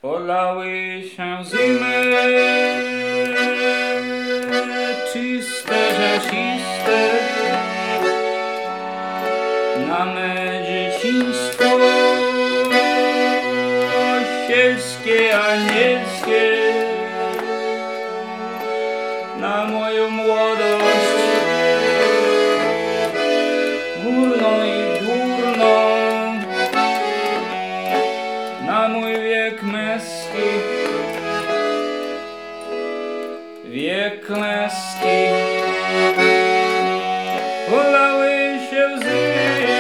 Polały się zimy, czyste, rzeczywiste, na me dzieciństwo sielskie, anielskie, na moją młodość górną i górną, na mój wiek męski, wiek klęski, polały się łzy.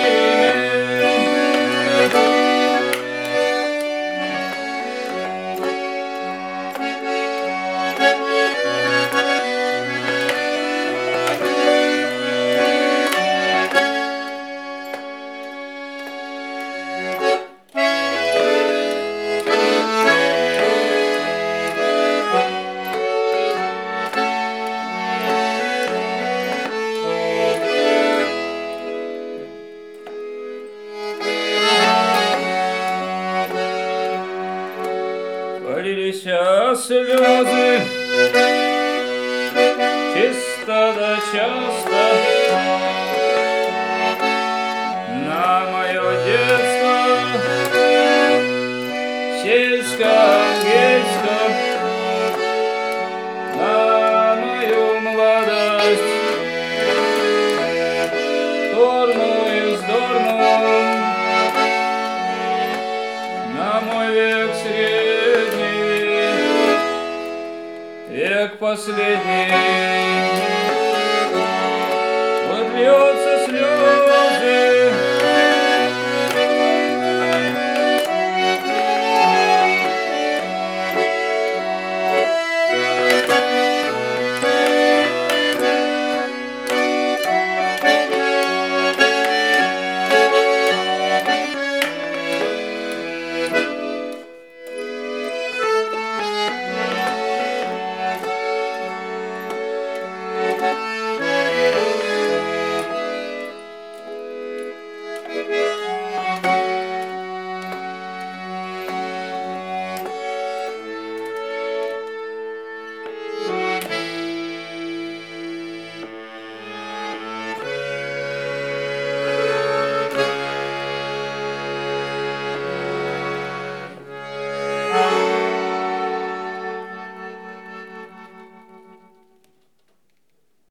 Полили się сльози, чисто да часто, на мое детство, сельско-ангельско, на мою младость, торную и вздорную, на мой век средний, век последний.